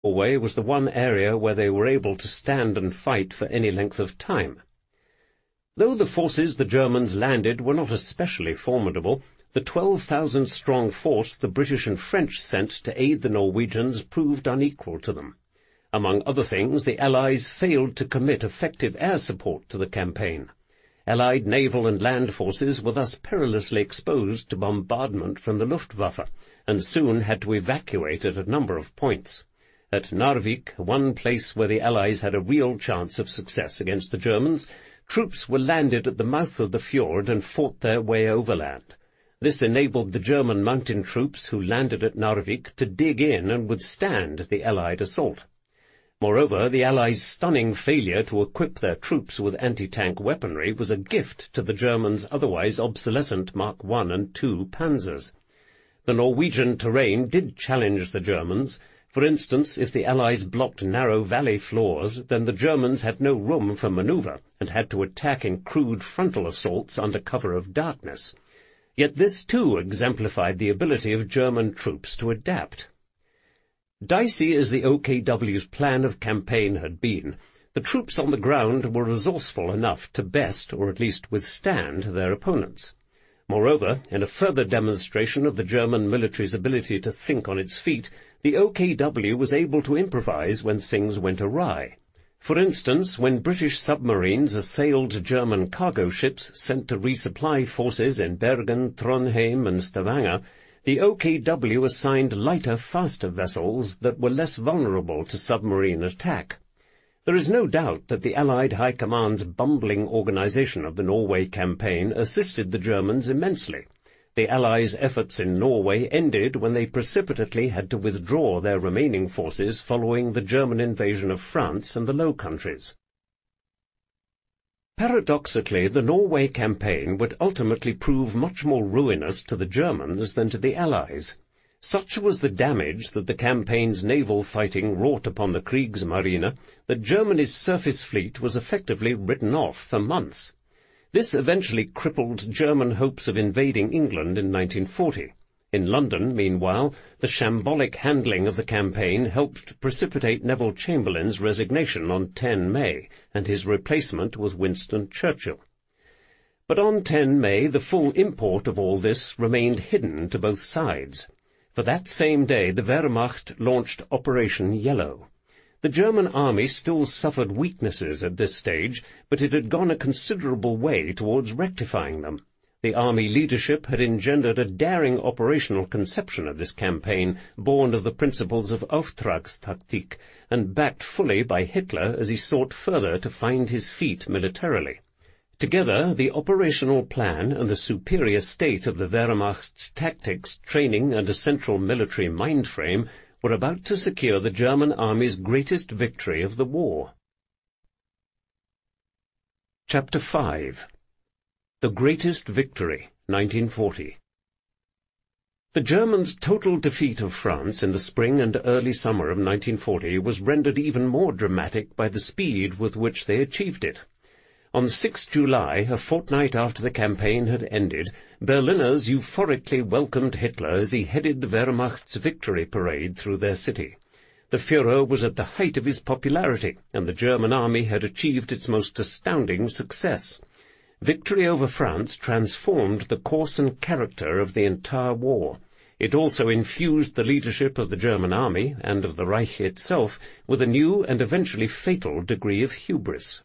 Norway was the one area where they were able to stand and fight for any length of time. Though the forces the Germans landed were not especially formidable, the 12,000-strong force the British and French sent to aid the Norwegians proved unequal to them. Among other things, the Allies failed to commit effective air support to the campaign. Allied naval and land forces were thus perilously exposed to bombardment from the Luftwaffe, and soon had to evacuate at a number of points. At Narvik, one place where the Allies had a real chance of success against the Germans, troops were landed at the mouth of the fjord and fought their way overland. This enabled the German mountain troops who landed at Narvik to dig in and withstand the Allied assault. Moreover, the Allies' stunning failure to equip their troops with anti-tank weaponry was a gift to the Germans' otherwise obsolescent Mark I and II panzers. The Norwegian terrain did challenge the Germans. For instance, if the Allies blocked narrow valley floors, then the Germans had no room for maneuver and had to attack in crude frontal assaults under cover of darkness. Yet this too exemplified the ability of German troops to adapt. Dicey as the OKW's plan of campaign had been, the troops on the ground were resourceful enough to best, or at least withstand, their opponents. Moreover, in a further demonstration of the German military's ability to think on its feet, the OKW was able to improvise when things went awry. For instance, when British submarines assailed German cargo ships sent to resupply forces in Bergen, Trondheim, and Stavanger, the OKW assigned lighter, faster vessels that were less vulnerable to submarine attack. There is no doubt that the Allied High Command's bumbling organization of the Norway campaign assisted the Germans immensely. The Allies' efforts in Norway ended when they precipitately had to withdraw their remaining forces following the German invasion of France and the Low Countries. Paradoxically, the Norway campaign would ultimately prove much more ruinous to the Germans than to the Allies. Such was the damage that the campaign's naval fighting wrought upon the Kriegsmarine that Germany's surface fleet was effectively written off for months. This eventually crippled German hopes of invading England in 1940. In London, meanwhile, the shambolic handling of the campaign helped precipitate Neville Chamberlain's resignation on 10 May, and his replacement was Winston Churchill. But on 10 May, the full import of all this remained hidden to both sides. For that same day, the Wehrmacht launched Operation Yellow. The German army still suffered weaknesses at this stage, but it had gone a considerable way towards rectifying them. The army leadership had engendered a daring operational conception of this campaign, born of the principles of Auftragstaktik, and backed fully by Hitler as he sought further to find his feet militarily. Together, the operational plan and the superior state of the Wehrmacht's tactics, training, and a central military mind-frame were about to secure the German army's greatest victory of the war. Chapter 5. The Greatest Victory, 1940. The Germans' total defeat of France in the spring and early summer of 1940 was rendered even more dramatic by the speed with which they achieved it. On 6 July, a fortnight after the campaign had ended, Berliners euphorically welcomed Hitler as he headed the Wehrmacht's victory parade through their city. The Führer was at the height of his popularity, and the German army had achieved its most astounding success. Victory over France transformed the course and character of the entire war. It also infused the leadership of the German army, and of the Reich itself, with a new and eventually fatal degree of hubris.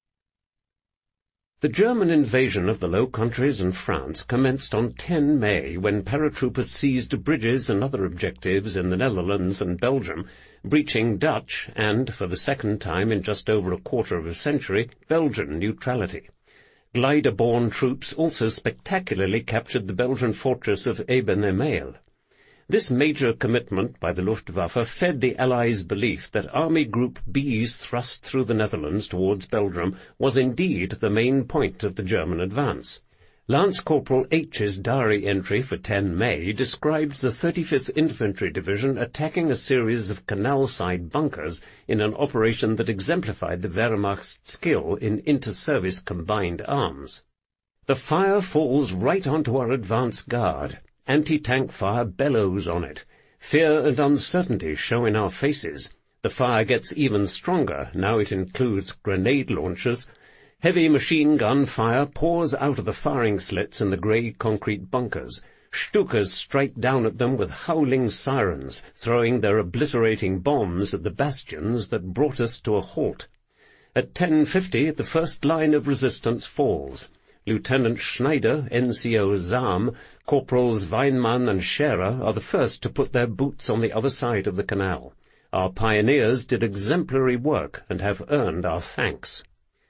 The German invasion of the Low Countries and France commenced on 10 May, when paratroopers seized bridges and other objectives in the Netherlands and Belgium, breaching Dutch and, for the second time in just over a quarter of a century, Belgian neutrality. Glider-borne troops also spectacularly captured the Belgian fortress of Eben-Emael. This major commitment by the Luftwaffe fed the Allies' belief that Army Group B's thrust through the Netherlands towards Belgium was indeed the main point of the German advance. Lance Corporal H's diary entry for 10 May described the 35th Infantry Division attacking a series of canal-side bunkers in an operation that exemplified the Wehrmacht's skill in inter-service combined arms. "The fire falls right onto our advance guard. Anti-tank fire bellows on it. Fear and uncertainty show in our faces. The fire gets even stronger, now it includes grenade launchers. Heavy machine gun fire pours out of the firing slits in the grey concrete bunkers. Stukas strike down at them with howling sirens, throwing their obliterating bombs at the bastions that brought us to a halt. At 10:50 the first line of resistance falls. Lieutenant Schneider, NCO Zam, Corporals Weinmann and Scherer are the first to put their boots on the other side of the canal. Our pioneers did exemplary work and have earned our thanks.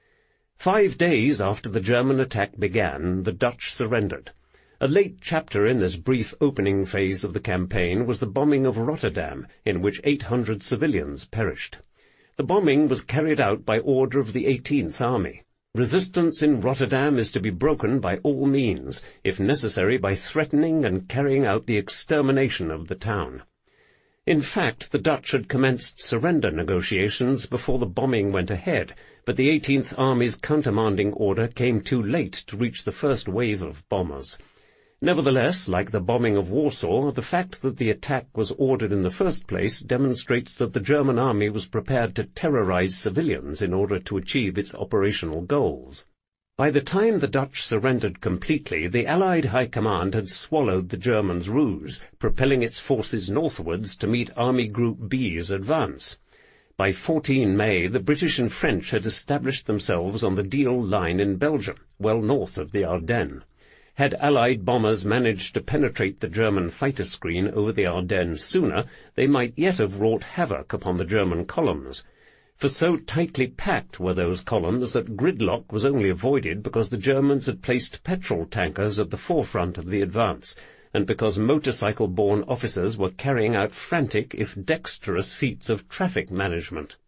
5 days after the German attack began, the Dutch surrendered. A late chapter in this brief opening phase of the campaign was the bombing of Rotterdam, in which 800 civilians perished. The bombing was carried out by order of the 18th Army. Resistance in Rotterdam is to be broken by all means, if necessary by threatening and carrying out the extermination of the town. In fact, the Dutch had commenced surrender negotiations before the bombing went ahead, but the 18th Army's countermanding order came too late to reach the first wave of bombers. Nevertheless, like the bombing of Warsaw, the fact that the attack was ordered in the first place demonstrates that the German army was prepared to terrorize civilians in order to achieve its operational goals. By the time the Dutch surrendered completely, the Allied High Command had swallowed the Germans' ruse, propelling its forces northwards to meet Army Group B's advance. By 14 May, the British and French had established themselves on the Deal line in Belgium, well north of the Ardennes. Had Allied bombers managed to penetrate the German fighter screen over the Ardennes sooner, they might yet have wrought havoc upon the German columns. For so tightly packed were those columns that gridlock was only avoided because the Germans had placed petrol tankers at the forefront of the advance, and because motorcycle-borne officers were carrying out frantic, if dexterous, feats of traffic management.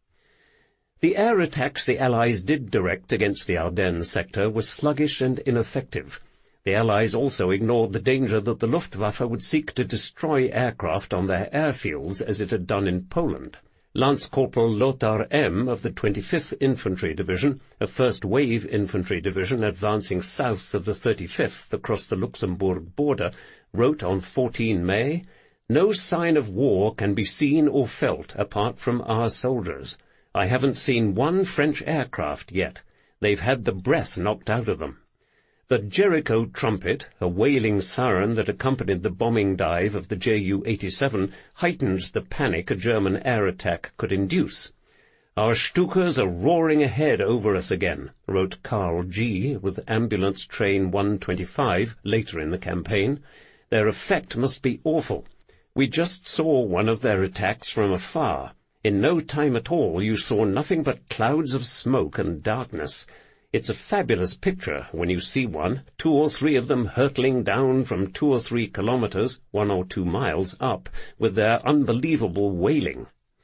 The air attacks the Allies did direct against the Ardennes sector were sluggish and ineffective. The Allies also ignored the danger that the Luftwaffe would seek to destroy aircraft on their airfields as it had done in Poland. Lance Corporal Lothar M. of the 25th Infantry Division, a first-wave infantry division advancing south of the 35th across the Luxembourg border, wrote on 14 May, "No sign of war can be seen or felt apart from our soldiers. I haven't seen one French aircraft yet. They've had the breath knocked out of them." The Jericho trumpet, a wailing siren that accompanied the bombing dive of the Ju-87, heightened the panic a German air attack could induce. "Our Stukas are roaring ahead over us again," wrote Carl G. with Ambulance Train 125 later in the campaign. "Their effect must be awful. We just saw one of their attacks from afar. In no time at all you saw nothing but clouds of smoke and darkness. It's a fabulous picture when you see one, 2 or 3 of them hurtling down from 2 or 3 kilometers, 1 or 2 miles up, with their unbelievable wailing."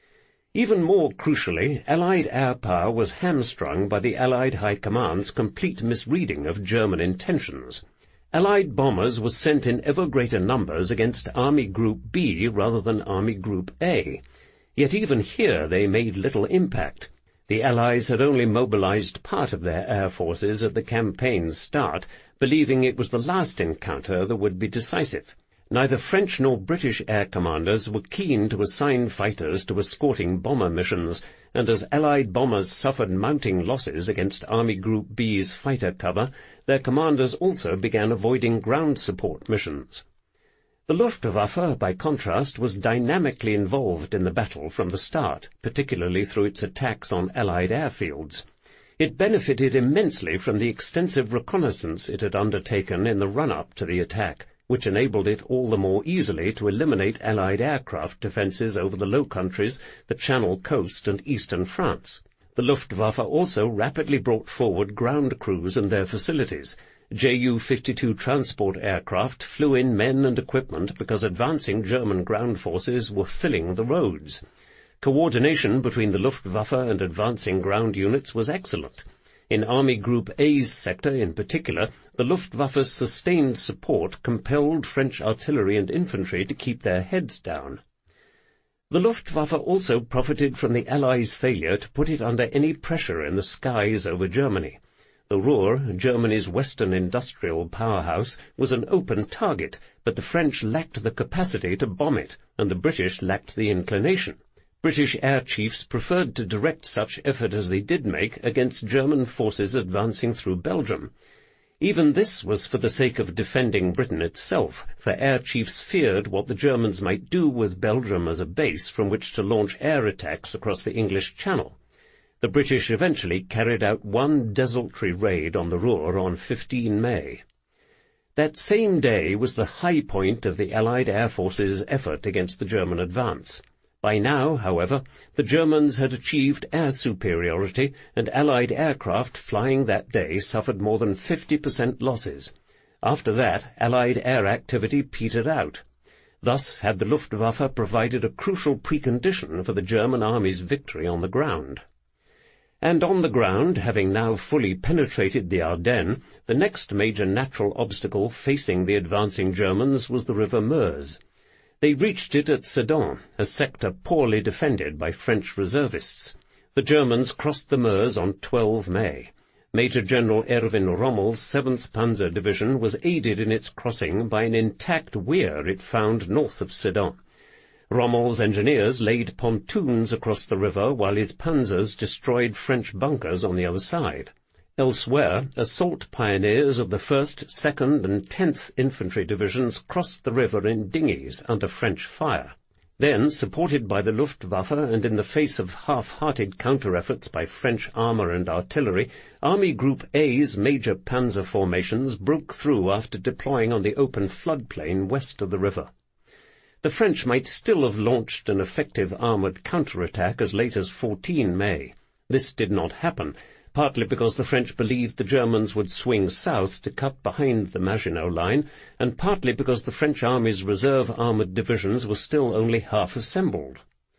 Even more crucially, Allied air power was hamstrung by the Allied High Command's complete misreading of German intentions. Allied bombers were sent in ever greater numbers against Army Group B rather than Army Group A. Yet even here they made little impact. The Allies had only mobilized part of their air forces at the campaign's start, believing it was the last encounter that would be decisive. Neither French nor British air commanders were keen to assign fighters to escorting bomber missions, and as Allied bombers suffered mounting losses against Army Group B's fighter cover, their commanders also began avoiding ground support missions. The Luftwaffe, by contrast, was dynamically involved in the battle from the start, particularly through its attacks on Allied airfields. It benefited immensely from the extensive reconnaissance it had undertaken in the run-up to the attack, which enabled it all the more easily to eliminate Allied aircraft defences over the Low Countries, the Channel coast and eastern France. The Luftwaffe also rapidly brought forward ground crews and their facilities. Ju-52 transport aircraft flew in men and equipment because advancing German ground forces were filling the roads. Coordination between the Luftwaffe and advancing ground units was excellent. In Army Group A's sector in particular, the Luftwaffe's sustained support compelled French artillery and infantry to keep their heads down. The Luftwaffe also profited from the Allies' failure to put it under any pressure in the skies over Germany. The Ruhr, Germany's western industrial powerhouse, was an open target, but the French lacked the capacity to bomb it, and the British lacked the inclination. British air chiefs preferred to direct such effort as they did make against German forces advancing through Belgium. Even this was for the sake of defending Britain itself, for air chiefs feared what the Germans might do with Belgium as a base from which to launch air attacks across the English Channel. The British eventually carried out one desultory raid on the Ruhr on 15 May. That same day was the high point of the Allied air forces' effort against the German advance. By now, however, the Germans had achieved air superiority, and Allied aircraft flying that day suffered more than 50% losses. After that, Allied air activity petered out. Thus had the Luftwaffe provided a crucial precondition for the German army's victory on the ground. And on the ground, having now fully penetrated the Ardennes, the next major natural obstacle facing the advancing Germans was the river Meuse. They reached it at Sedan, a sector poorly defended by French reservists. The Germans crossed the Meuse on 12 May. Major General Erwin Rommel's 7th Panzer Division was aided in its crossing by an intact weir it found north of Sedan. Rommel's engineers laid pontoons across the river while his panzers destroyed French bunkers on the other side. Elsewhere, assault pioneers of the 1st, 2nd and 10th Infantry Divisions crossed the river in dinghies under French fire. Then, supported by the Luftwaffe and in the face of half-hearted counter-efforts by French armour and artillery, Army Group A's major panzer formations broke through after deploying on the open floodplain west of the river. The French might still have launched an effective armoured counter-attack as late as 14 May. This did not happen, partly because the French believed the Germans would swing south to cut behind the Maginot Line, and partly because the French army's reserve armoured divisions were still only half assembled.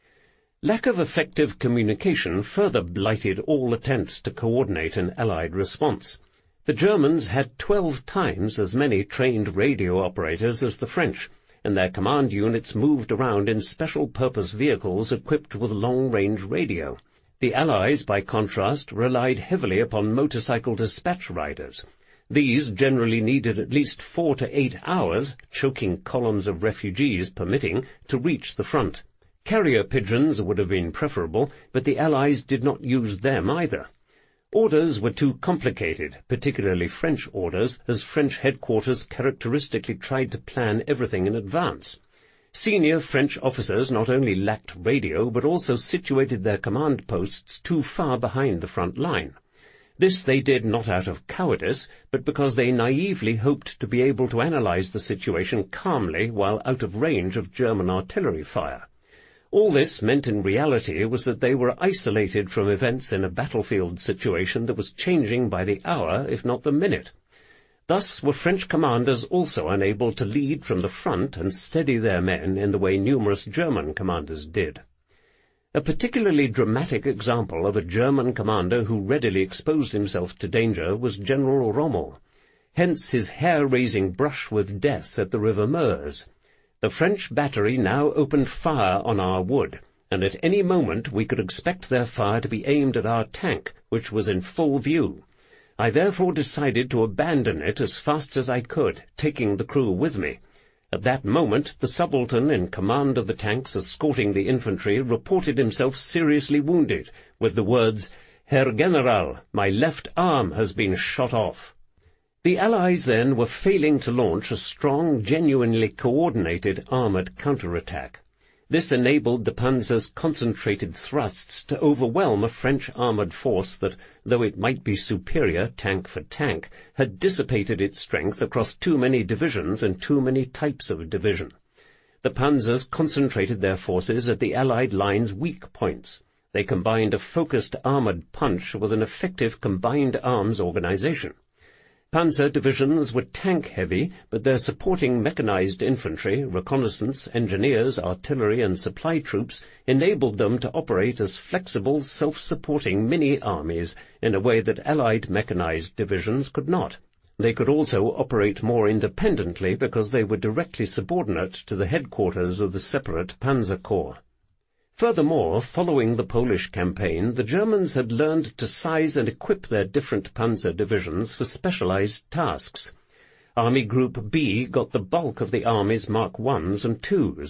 Lack of effective communication further blighted all attempts to coordinate an Allied response. The Germans had 12 times as many trained radio operators as the French, and their command units moved around in special-purpose vehicles equipped with long-range radio. The Allies, by contrast, relied heavily upon motorcycle dispatch riders. These generally needed at least 4 to 8 hours, choking columns of refugees permitting, to reach the front. Carrier pigeons would have been preferable, but the Allies did not use them either. Orders were too complicated, particularly French orders, as French headquarters characteristically tried to plan everything in advance. Senior French officers not only lacked radio, but also situated their command posts too far behind the front line. This they did not out of cowardice, but because they naively hoped to be able to analyze the situation calmly while out of range of German artillery fire. All this meant in reality was that they were isolated from events in a battlefield situation that was changing by the hour, if not the minute. Thus were French commanders also unable to lead from the front and steady their men in the way numerous German commanders did. A particularly dramatic example of a German commander who readily exposed himself to danger was General Rommel. Hence his hair-raising brush with death at the river Meuse. The French battery now opened fire on our wood, and at any moment we could expect their fire to be aimed at our tank, which was in full view. I therefore decided to abandon it as fast as I could, taking the crew with me. At that moment, the subaltern in command of the tanks escorting the infantry reported himself seriously wounded, with the words, "Herr General, my left arm has been shot off." The Allies then were failing to launch a strong, genuinely coordinated armoured counterattack. This enabled the panzers' concentrated thrusts to overwhelm a French armoured force that, though it might be superior tank for tank, had dissipated its strength across too many divisions and too many types of division. The panzers concentrated their forces at the Allied line's weak points. They combined a focused armoured punch with an effective combined arms organization. Panzer divisions were tank-heavy, but their supporting mechanized infantry, reconnaissance, engineers, artillery, and supply troops enabled them to operate as flexible, self-supporting mini-armies in a way that Allied mechanized divisions could not. They could also operate more independently because they were directly subordinate to the headquarters of the separate Panzer Corps. Furthermore, following the Polish campaign, the Germans had learned to size and equip their different panzer divisions for specialized tasks. Army Group B got the bulk of the Army's Mark I's and II's.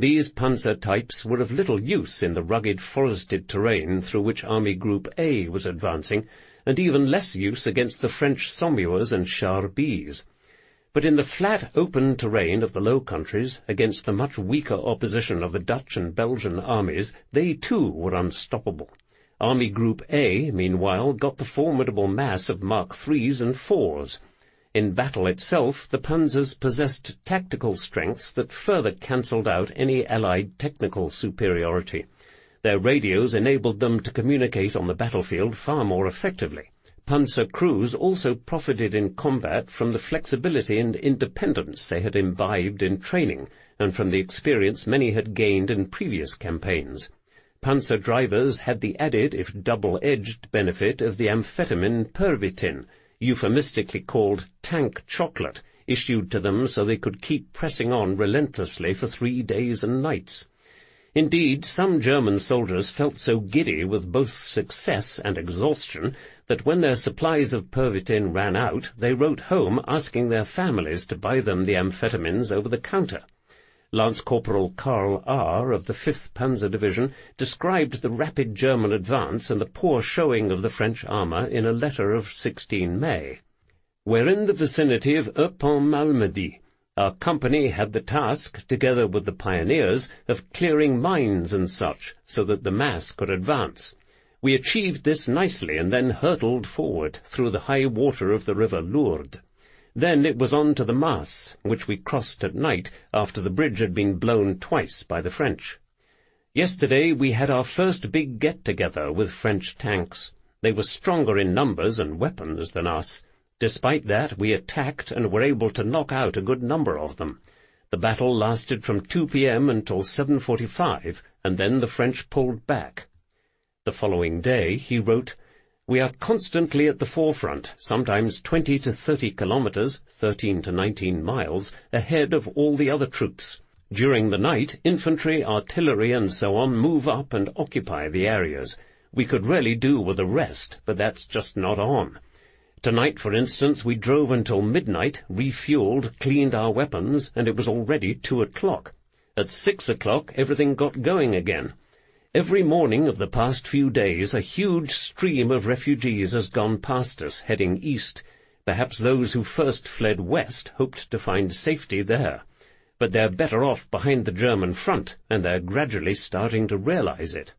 These panzer types were of little use in the rugged forested terrain through which Army Group A was advancing, and even less use against the French Saumurs and Chars Bs. But in the flat, open terrain of the Low Countries, against the much weaker opposition of the Dutch and Belgian armies, they too were unstoppable. Army Group A, meanwhile, got the formidable mass of Mark III's and IV's. In battle itself, the panzers possessed tactical strengths that further cancelled out any Allied technical superiority. Their radios enabled them to communicate on the battlefield far more effectively. Panzer crews also profited in combat from the flexibility and independence they had imbibed in training, and from the experience many had gained in previous campaigns. Panzer drivers had the added, if double-edged, benefit of the amphetamine Pervitin, euphemistically called tank chocolate, issued to them so they could keep pressing on relentlessly for 3 days and nights. Indeed, some German soldiers felt so giddy with both success and exhaustion that when their supplies of Pervitin ran out, they wrote home asking their families to buy them the amphetamines over the counter. Lance Corporal Karl R. of the 5th Panzer Division described the rapid German advance and the poor showing of the French armour in a letter of 16 May. "We're in the vicinity of Eupont-Malmedy. Our company had the task, together with the pioneers, of clearing mines and such, so that the mass could advance. We achieved this nicely and then hurtled forward through the high water of the river Lourdes. Then it was on to the Maas, which we crossed at night after the bridge had been blown twice by the French. Yesterday we had our first big get-together with French tanks. They were stronger in numbers and weapons than us. Despite that, we attacked and were able to knock out a good number of them. The battle lasted from 2 p.m. until 7:45, and then the French pulled back." The following day he wrote, "We are constantly at the forefront, sometimes 20 to 30 kilometers, 13 to 19 miles, ahead of all the other troops. During the night, infantry, artillery, and so on move up and occupy the areas. We could really do with a rest, but that's just not on. Tonight, for instance, we drove until midnight, refueled, cleaned our weapons, and it was already 2 o'clock. At 6 o'clock everything got going again. Every morning of the past few days a huge stream of refugees has gone past us, heading east. Perhaps those who first fled west hoped to find safety there. But they're better off behind the German front, and they're gradually starting to realize it."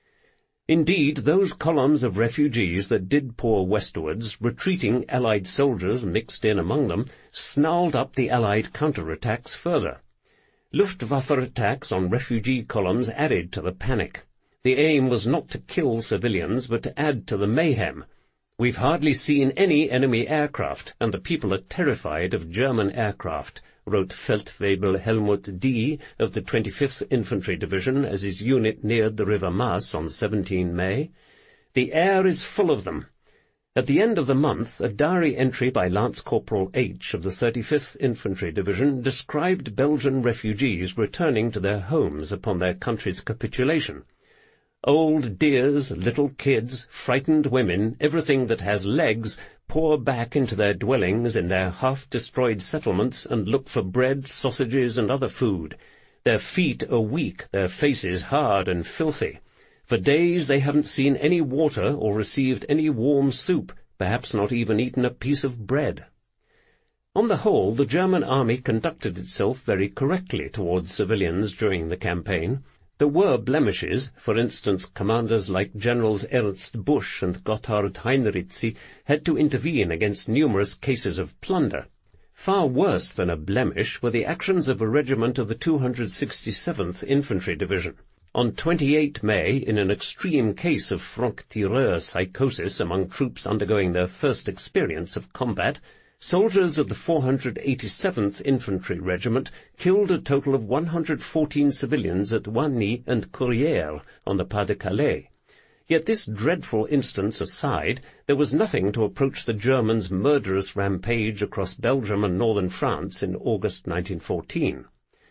Indeed, those columns of refugees that did pour westwards, retreating Allied soldiers mixed in among them, snarled up the Allied counterattacks further. Luftwaffe attacks on refugee columns added to the panic. The aim was not to kill civilians, but to add to the mayhem. "We've hardly seen any enemy aircraft, and the people are terrified of German aircraft," wrote Feldwebel Helmut D. of the 25th Infantry Division as his unit neared the River Maas on 17 May. "The air is full of them." At the end of the month, a diary entry by Lance Corporal H. of the 35th Infantry Division described Belgian refugees returning to their homes upon their country's capitulation. "Old dears, little kids, frightened women, everything that has legs, pour back into their dwellings in their half-destroyed settlements and look for bread, sausages, and other food. Their feet are weak, their faces hard and filthy. For days they haven't seen any water or received any warm soup, perhaps not even eaten a piece of bread." On the whole, the German army conducted itself very correctly towards civilians during the campaign. There were blemishes. For instance, commanders like Generals Ernst Busch and Gotthard Heinrizi had to intervene against numerous cases of plunder. Far worse than a blemish were the actions of a regiment of the 267th Infantry Division. On 28 May, in an extreme case of franc-tireur psychosis among troops undergoing their first experience of combat, soldiers of the 487th Infantry Regiment killed a total of 114 civilians at Oigny and Courrières on the Pas-de-Calais. Yet this dreadful instance aside, there was nothing to approach the Germans' murderous rampage across Belgium and northern France in August 1914.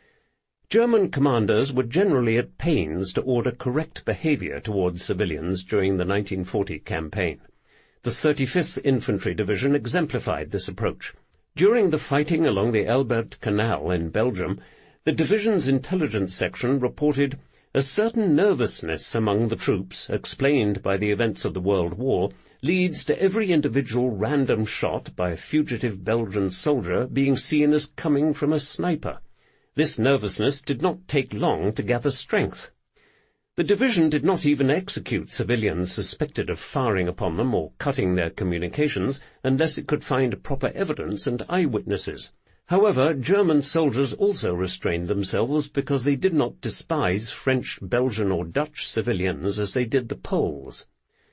German commanders were generally at pains to order correct behavior towards civilians during the 1940 campaign. The 35th Infantry Division exemplified this approach. During the fighting along the Elbert Canal in Belgium, The division's intelligence section reported a certain nervousness among the troops, explained by the events of the World War, leads to every individual random shot by a fugitive Belgian soldier being seen as coming from a sniper. This nervousness did not take long to gather strength. The division did not even execute civilians suspected of firing upon them or cutting their communications unless it could find proper evidence and eyewitnesses. However, German soldiers also restrained themselves because they did not despise French, Belgian or Dutch civilians as they did the Poles.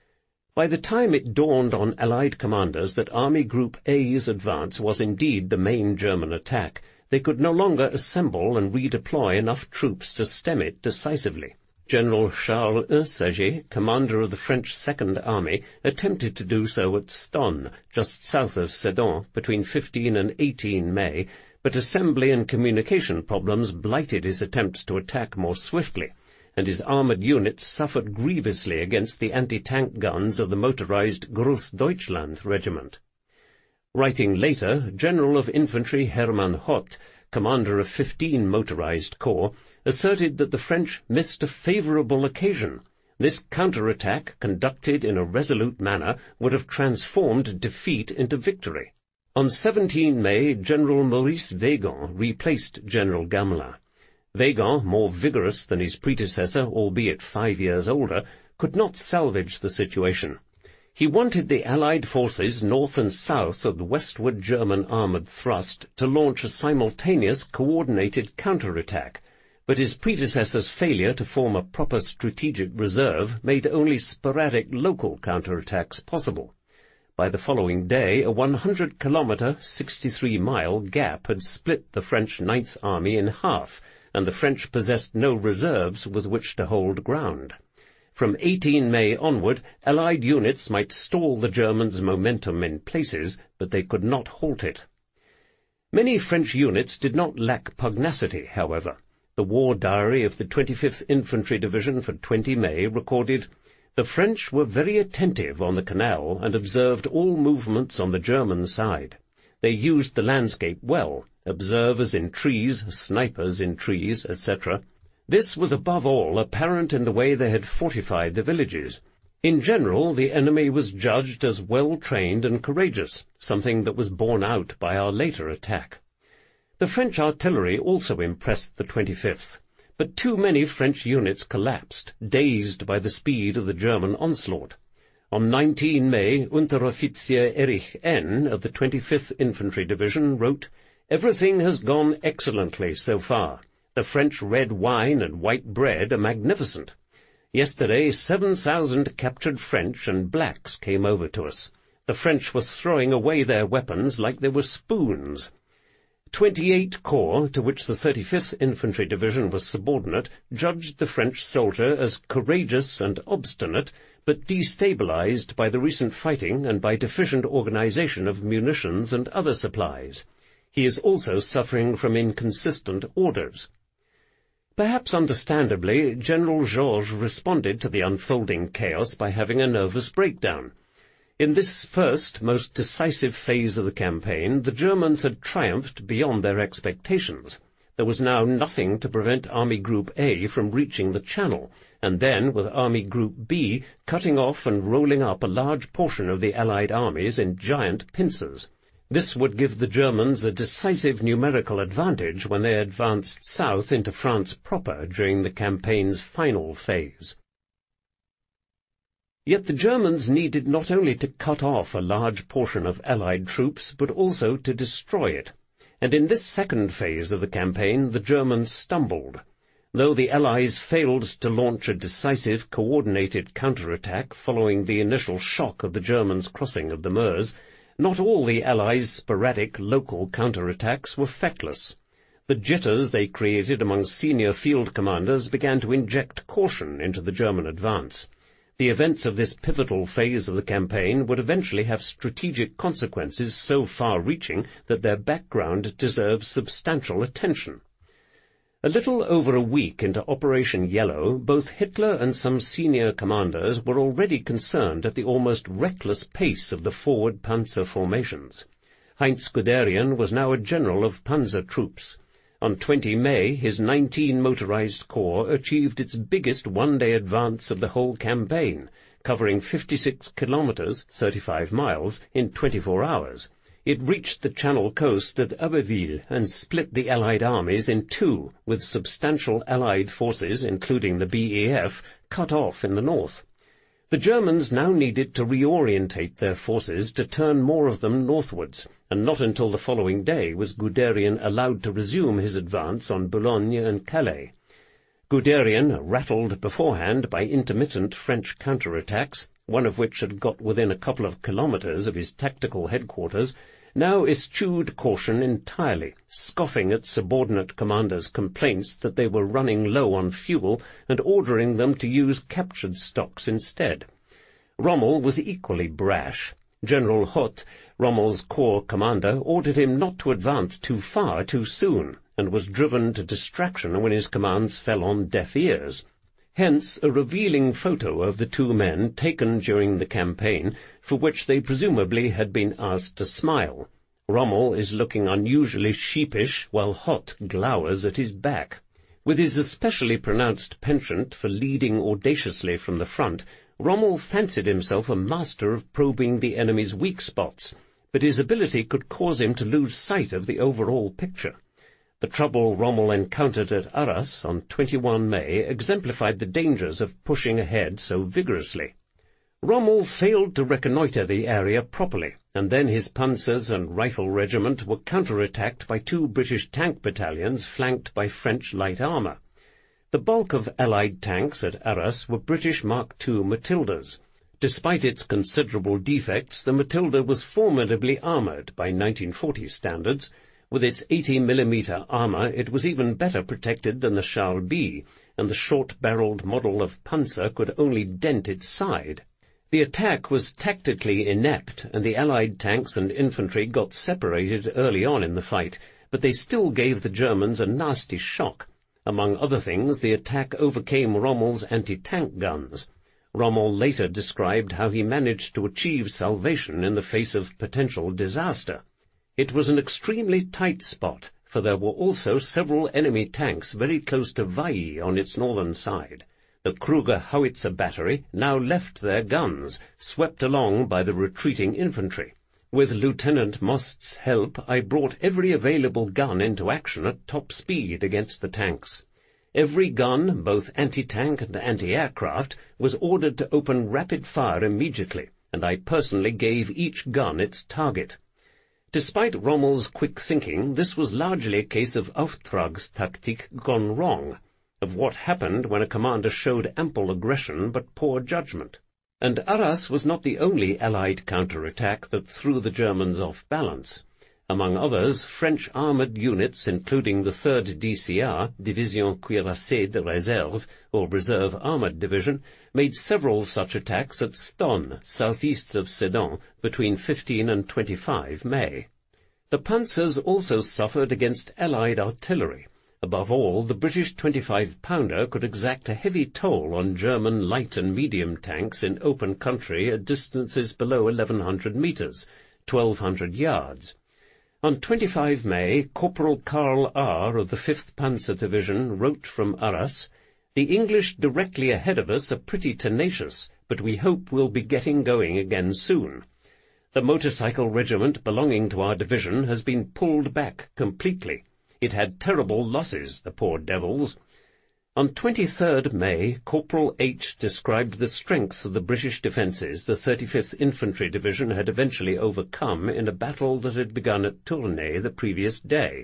By the time it dawned on Allied commanders that Army Group A's advance was indeed the main German attack, they could no longer assemble and redeploy enough troops to stem it decisively. General Charles Saget, commander of the French Second Army, attempted to do so at Stonne, just south of Sedan, between 15 and 18 May, but assembly and communication problems blighted his attempts to attack more swiftly, and his armoured units suffered grievously against the anti-tank guns of the motorized Großdeutschland regiment. Writing later, General of Infantry Hermann Hott, commander of 15 motorized corps, asserted that the French missed a favourable occasion. This counter-attack, conducted in a resolute manner, would have transformed defeat into victory. On 17 May, General Maurice Weygand replaced General Gamelin. Weygand, more vigorous than his predecessor, albeit 5 years older, could not salvage the situation. He wanted the Allied forces north and south of the westward German armoured thrust to launch a simultaneous coordinated counter-attack, but his predecessor's failure to form a proper strategic reserve made only sporadic local counterattacks possible. By the following day, a 100-kilometre, 63-mile gap had split the French Ninth Army in half, and the French possessed no reserves with which to hold ground. From 18 May onward, Allied units might stall the Germans' momentum in places, but they could not halt it. Many French units did not lack pugnacity, however. The war diary of the 25th Infantry Division for 20 May recorded, "The French were very attentive on the canal and observed all movements on the German side. They used the landscape well, observers in trees, snipers in trees, etc. This was above all apparent in the way they had fortified the villages. In general, the enemy was judged as well-trained and courageous, something that was borne out by our later attack." The French artillery also impressed the 25th, but too many French units collapsed, dazed by the speed of the German onslaught. On 19 May, Unteroffizier Erich N. of the 25th Infantry Division wrote, "Everything has gone excellently so far. The French red wine and white bread are magnificent. Yesterday 7,000 captured French and blacks came over to us. The French were throwing away their weapons like they were spoons." 28 Corps, to which the 35th Infantry Division was subordinate, judged the French soldier as courageous and obstinate, but destabilized by the recent fighting and by deficient organization of munitions and other supplies. He is also suffering from inconsistent orders. Perhaps understandably, General Georges responded to the unfolding chaos by having a nervous breakdown. In this first, most decisive phase of the campaign, the Germans had triumphed beyond their expectations. There was now nothing to prevent Army Group A from reaching the Channel, and then, with Army Group B, cutting off and rolling up a large portion of the Allied armies in giant pincers. This would give the Germans a decisive numerical advantage when they advanced south into France proper during the campaign's final phase. Yet the Germans needed not only to cut off a large portion of Allied troops, but also to destroy it. And in this second phase of the campaign, the Germans stumbled. Though the Allies failed to launch a decisive, coordinated counterattack following the initial shock of the Germans' crossing of the Meuse, not all the Allies' sporadic local counterattacks were feckless. The jitters they created among senior field commanders began to inject caution into the German advance. The events of this pivotal phase of the campaign would eventually have strategic consequences so far-reaching that their background deserves substantial attention. A little over a week into Operation Yellow, both Hitler and some senior commanders were already concerned at the almost reckless pace of the forward panzer formations. Heinz Guderian was now a general of panzer troops. On 20 May, his 19 motorized corps achieved its biggest one-day advance of the whole campaign, covering 56 kilometers, 35 miles, in 24 hours. It reached the Channel coast at Abbeville and split the Allied armies in two, with substantial Allied forces, including the BEF, cut off in the north. The Germans now needed to reorientate their forces to turn more of them northwards, and not until the following day was Guderian allowed to resume his advance on Boulogne and Calais. Guderian, rattled beforehand by intermittent French counterattacks, one of which had got within a couple of kilometers of his tactical headquarters, now eschewed caution entirely, scoffing at subordinate commanders' complaints that they were running low on fuel and ordering them to use captured stocks instead. Rommel was equally brash. General Hoth, Rommel's corps commander, ordered him not to advance too far too soon, and was driven to distraction when his commands fell on deaf ears. Hence a revealing photo of the two men taken during the campaign, for which they presumably had been asked to smile. Rommel is looking unusually sheepish, while Hoth glowers at his back. With his especially pronounced penchant for leading audaciously from the front, Rommel fancied himself a master of probing the enemy's weak spots, but his ability could cause him to lose sight of the overall picture. The trouble Rommel encountered at Arras on 21 May exemplified the dangers of pushing ahead so vigorously. Rommel failed to reconnoitre the area properly, and then his panzers and rifle regiment were counterattacked by two British tank battalions flanked by French light armour. The bulk of Allied tanks at Arras were British Mark II Matildas. Despite its considerable defects, the Matilda was formidably armoured by 1940 standards. With its 80mm armour, it was even better protected than the Charles B, and the short-barreled model of Panzer could only dent its side. The attack was tactically inept, and the Allied tanks and infantry got separated early on in the fight, but they still gave the Germans a nasty shock. Among other things, the attack overcame Rommel's anti-tank guns. Rommel later described how he managed to achieve salvation in the face of potential disaster. It was an extremely tight spot, for there were also several enemy tanks very close to Vailly on its northern side. The Kruger howitzer battery now left their guns, swept along by the retreating infantry. With Lieutenant Most's help, I brought every available gun into action at top speed against the tanks. Every gun, both anti-tank and anti-aircraft, was ordered to open rapid fire immediately, and I personally gave each gun its target. Despite Rommel's quick thinking, this was largely a case of Auftragstaktik gone wrong, of what happened when a commander showed ample aggression but poor judgment. And Arras was not the only Allied counterattack that threw the Germans off balance. Among others, French armoured units, including the 3rd DCR, Division Cuirassée de Réserve, or Reserve Armoured Division, made several such attacks at Stonne, southeast of Sedan, between 15 and 25 May. The panzers also suffered against Allied artillery. Above all, the British 25-pounder could exact a heavy toll on German light and medium tanks in open country at distances below 1,100 metres, 1,200 yards. On 25 May, Corporal Karl R. of the 5th Panzer Division wrote from Arras, "The English directly ahead of us are pretty tenacious, but we hope we'll be getting going again soon. The motorcycle regiment belonging to our division has been pulled back completely. It had terrible losses, the poor devils." On 23rd May, Corporal H. described the strength of the British defences the 35th Infantry Division had eventually overcome in a battle that had begun at Tournai the previous day.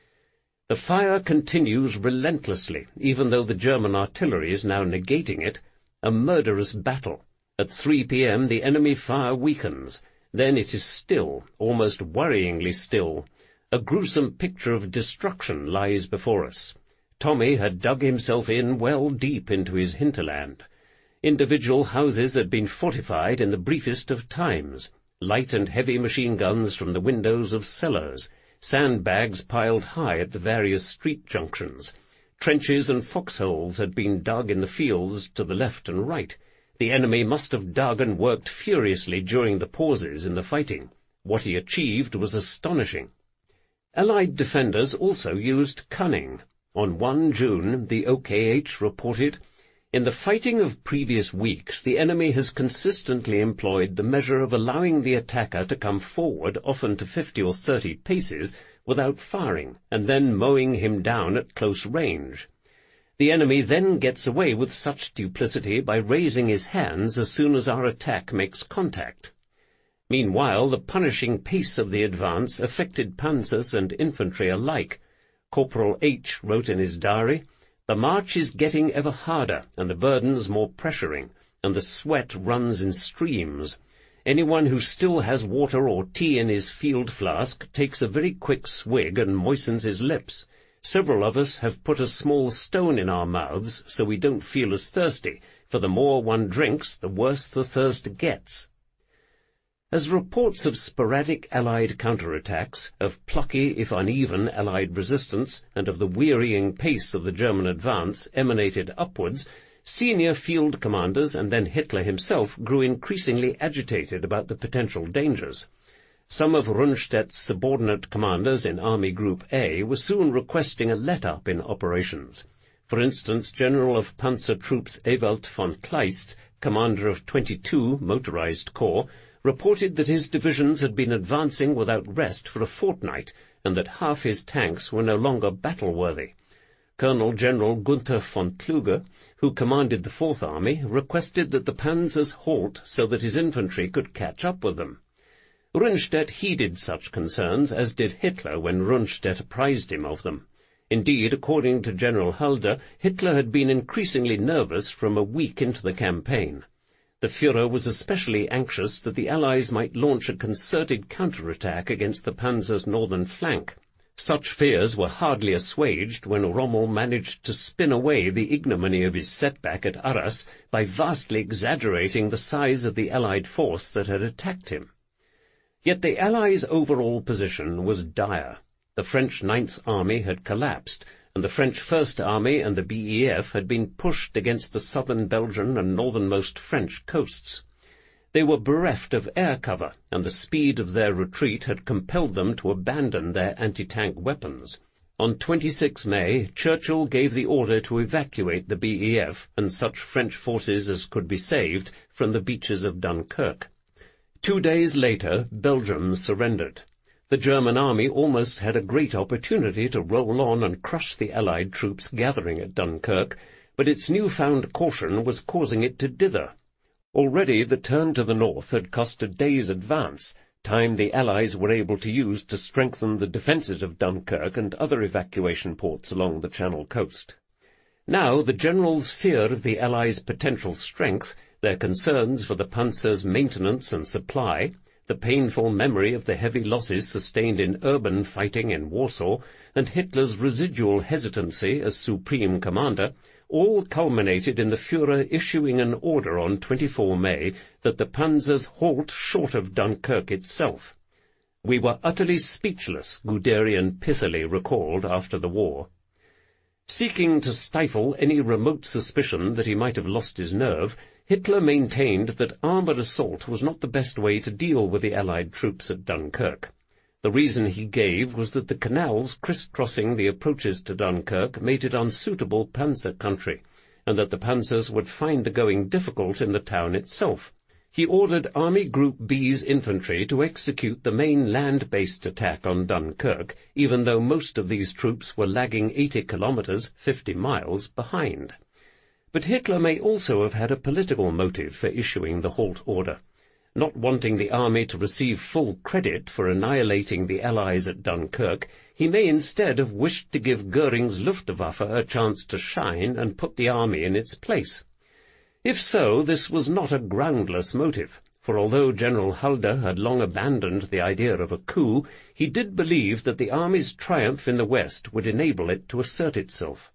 "The fire continues relentlessly, even though the German artillery is now negating it. A murderous battle. At 3 p.m. the enemy fire weakens. Then it is still, almost worryingly still. A gruesome picture of destruction lies before us. Tommy had dug himself in well deep into his hinterland. Individual houses had been fortified in the briefest of times. Light and heavy machine guns from the windows of cellars. Sandbags piled high at the various street junctions. Trenches and foxholes had been dug in the fields to the left and right. The enemy must have dug and worked furiously during the pauses in the fighting. What he achieved was astonishing. Allied defenders also used cunning. On 1 June, the OKH reported, "In the fighting of previous weeks, the enemy has consistently employed the measure of allowing the attacker to come forward, often to 50 or 30 paces, without firing, and then mowing him down at close range. The enemy then gets away with such duplicity by raising his hands as soon as our attack makes contact." Meanwhile, the punishing pace of the advance affected panzers and infantry alike. Corporal H. wrote in his diary, "The march is getting ever harder, and the burdens more pressuring, and the sweat runs in streams. Anyone who still has water or tea in his field flask takes a very quick swig and moistens his lips. Several of us have put a small stone in our mouths so we don't feel as thirsty, for the more one drinks, the worse the thirst gets." As reports of sporadic Allied counterattacks, of plucky if uneven Allied resistance, and of the wearying pace of the German advance emanated upwards, senior field commanders and then Hitler himself grew increasingly agitated about the potential dangers. Some of Rundstedt's subordinate commanders in Army Group A were soon requesting a let-up in operations. For instance, General of Panzer Troops Ewald von Kleist, commander of 22 Motorized Corps, reported that his divisions had been advancing without rest for a fortnight, and that half his tanks were no longer battle-worthy. Colonel General Gunther von Kluge, who commanded the Fourth Army, requested that the panzers halt so that his infantry could catch up with them. Rundstedt heeded such concerns, as did Hitler when Rundstedt apprised him of them. Indeed, according to General Halder, Hitler had been increasingly nervous from a week into the campaign. The Führer was especially anxious that the Allies might launch a concerted counterattack against the panzer's northern flank. Such fears were hardly assuaged when Rommel managed to spin away the ignominy of his setback at Arras by vastly exaggerating the size of the Allied force that had attacked him. Yet the Allies' overall position was dire. The French Ninth Army had collapsed, and the French First Army and the BEF had been pushed against the southern Belgian and northernmost French coasts. They were bereft of air cover, and the speed of their retreat had compelled them to abandon their anti-tank weapons. On 26 May, Churchill gave the order to evacuate the BEF and such French forces as could be saved from the beaches of Dunkirk. 2 days later, Belgium surrendered. The German army almost had a great opportunity to roll on and crush the Allied troops gathering at Dunkirk, but its newfound caution was causing it to dither. Already the turn to the north had cost a day's advance, time the Allies were able to use to strengthen the defences of Dunkirk and other evacuation ports along the Channel coast. Now the generals' fear of the Allies' potential strength, their concerns for the panzers' maintenance and supply, the painful memory of the heavy losses sustained in urban fighting in Warsaw, and Hitler's residual hesitancy as supreme commander, all culminated in the Führer issuing an order on 24 May that the panzers halt short of Dunkirk itself. "We were utterly speechless," Guderian pithily recalled after the war. Seeking to stifle any remote suspicion that he might have lost his nerve, Hitler maintained that armoured assault was not the best way to deal with the Allied troops at Dunkirk. The reason he gave was that the canals criss-crossing the approaches to Dunkirk made it unsuitable panzer country, and that the panzers would find the going difficult in the town itself. He ordered Army Group B's infantry to execute the main land-based attack on Dunkirk, even though most of these troops were lagging 80 kilometres, 50 miles, behind. But Hitler may also have had a political motive for issuing the halt order. Not wanting the army to receive full credit for annihilating the Allies at Dunkirk, he may instead have wished to give Goering's Luftwaffe a chance to shine and put the army in its place. If so, this was not a groundless motive, for although General Halder had long abandoned the idea of a coup, he did believe that the army's triumph in the West would enable it to assert itself.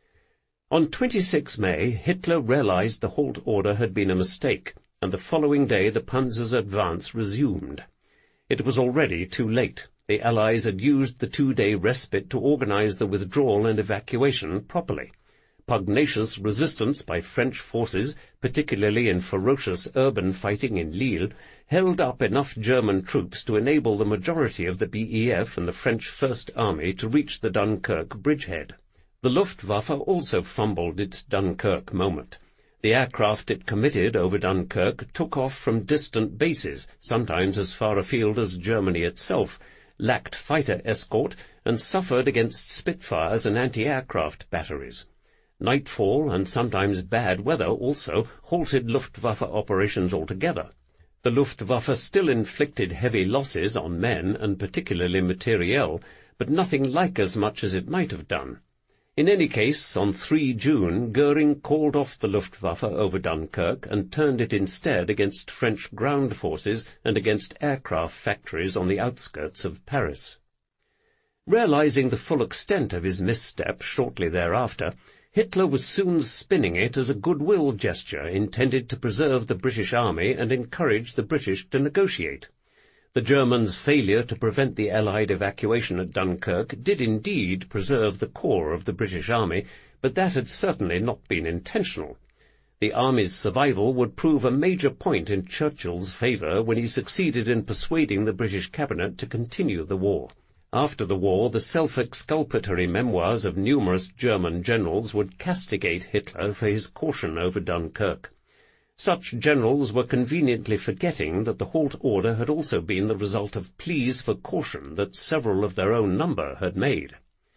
On 26 May, Hitler realized the halt order had been a mistake, and the following day the panzers' advance resumed. It was already too late. The Allies had used the 2-day respite to organize the withdrawal and evacuation properly. pugnacious resistance by French forces, particularly in ferocious urban fighting in Lille, held up enough German troops to enable the majority of the BEF and the French First Army to reach the Dunkirk bridgehead. The Luftwaffe also fumbled its Dunkirk moment. The aircraft it committed over Dunkirk took off from distant bases, sometimes as far afield as Germany itself, lacked fighter escort, and suffered against Spitfires and anti-aircraft batteries. Nightfall and sometimes bad weather also halted Luftwaffe operations altogether. The Luftwaffe still inflicted heavy losses on men and particularly materiel, but nothing like as much as it might have done. In any case, on 3 June, Goering called off the Luftwaffe over Dunkirk and turned it instead against French ground forces and against aircraft factories on the outskirts of Paris. Realizing the full extent of his misstep shortly thereafter, Hitler was soon spinning it as a goodwill gesture intended to preserve the British Army and encourage the British to negotiate. The Germans' failure to prevent the Allied evacuation at Dunkirk did indeed preserve the core of the British Army, but that had certainly not been intentional. The Army's survival would prove a major point in Churchill's favour when he succeeded in persuading the British cabinet to continue the war. After the war, the self-exculpatory memoirs of numerous German generals would castigate Hitler for his caution over Dunkirk. Such generals were conveniently forgetting that the halt order had also been the result of pleas for caution that several of their own number had made.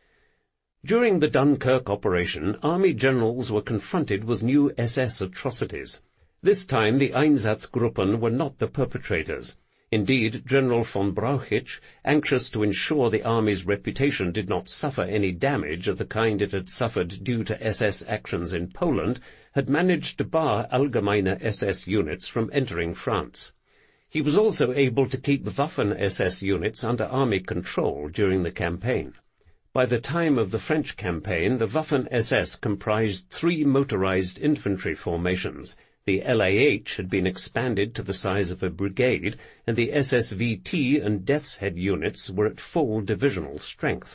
During the Dunkirk operation, army generals were confronted with new SS atrocities. This time the Einsatzgruppen were not the perpetrators. Indeed, General von Brauchitsch, anxious to ensure the army's reputation did not suffer any damage of the kind it had suffered due to SS actions in Poland, had managed to bar Allgemeine SS units from entering France. He was also able to keep Waffen-SS units under army control during the campaign. By the time of the French campaign, the Waffen-SS comprised 3 motorized infantry formations. The LAH had been expanded to the size of a brigade, and the SSVT and Death's Head units were at full divisional strength.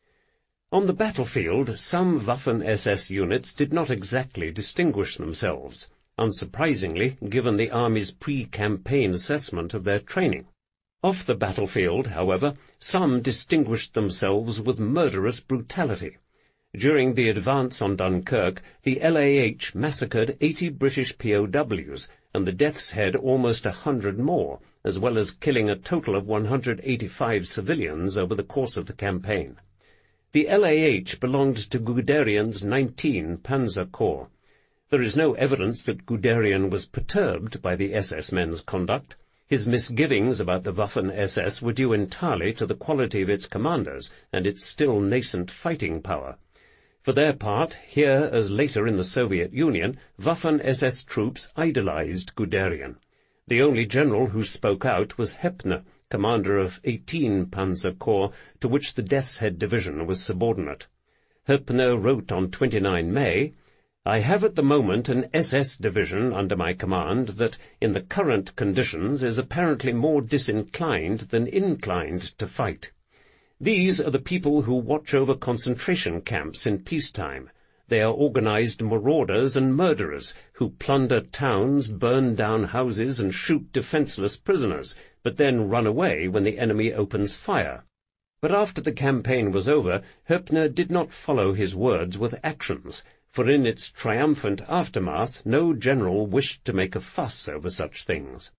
On the battlefield, some Waffen-SS units did not exactly distinguish themselves, unsurprisingly, given the Army's pre-campaign assessment of their training. Off the battlefield, however, some distinguished themselves with murderous brutality. During the advance on Dunkirk, the LAH massacred 80 British POWs, and the Death's Head almost 100 more, as well as killing a total of 185 civilians over the course of the campaign. The LAH belonged to Guderian's 19 Panzer Corps. There is no evidence that Guderian was perturbed by the SS men's conduct. His misgivings about the Waffen-SS were due entirely to the quality of its commanders and its still nascent fighting power. For their part, here as later in the Soviet Union, Waffen-SS troops idolized Guderian. The only general who spoke out was Hoeppner, commander of 18 Panzer Corps, to which the Death's Head division was subordinate. Hoeppner wrote on 29 May, "I have at the moment an SS division under my command that, in the current conditions, is apparently more disinclined than inclined to fight. These are the people who watch over concentration camps in peacetime. They are organized marauders and murderers who plunder towns, burn down houses, and shoot defenseless prisoners, but then run away when the enemy opens fire." But after the campaign was over, Hoeppner did not follow his words with actions, for in its triumphant aftermath no general wished to make a fuss over such things.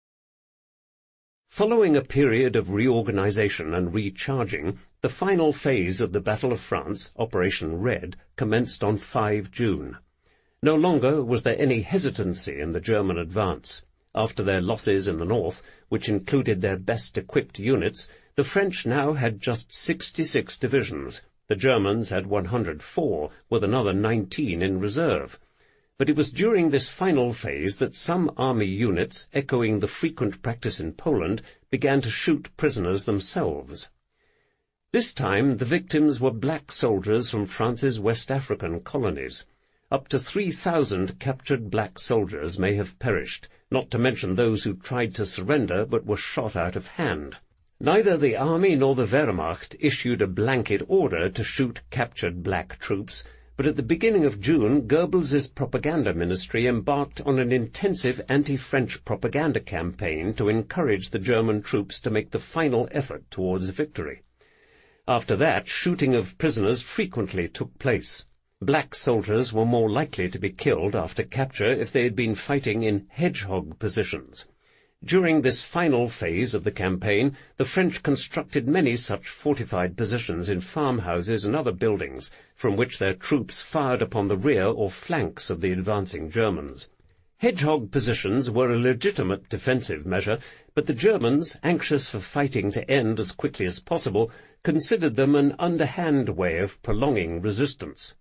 Following a period of reorganization and recharging, the final phase of the Battle of France, Operation Red, commenced on 5 June. No longer was there any hesitancy in the German advance. After their losses in the north, which included their best-equipped units, the French now had just 66 divisions. The Germans had 104, with another 19 in reserve. But it was during this final phase that some army units, echoing the frequent practice in Poland, began to shoot prisoners themselves. This time the victims were black soldiers from France's West African colonies. Up to 3,000 captured black soldiers may have perished, not to mention those who tried to surrender but were shot out of hand. Neither the army nor the Wehrmacht issued a blanket order to shoot captured black troops, but at the beginning of June, Goebbels' propaganda ministry embarked on an intensive anti-French propaganda campaign to encourage the German troops to make the final effort towards victory. After that, shooting of prisoners frequently took place. Black soldiers were more likely to be killed after capture if they had been fighting in hedgehog positions. During this final phase of the campaign, the French constructed many such fortified positions in farmhouses and other buildings, from which their troops fired upon the rear or flanks of the advancing Germans. Hedgehog positions were a legitimate defensive measure, but the Germans, anxious for fighting to end as quickly as possible, considered them an underhand way of prolonging resistance.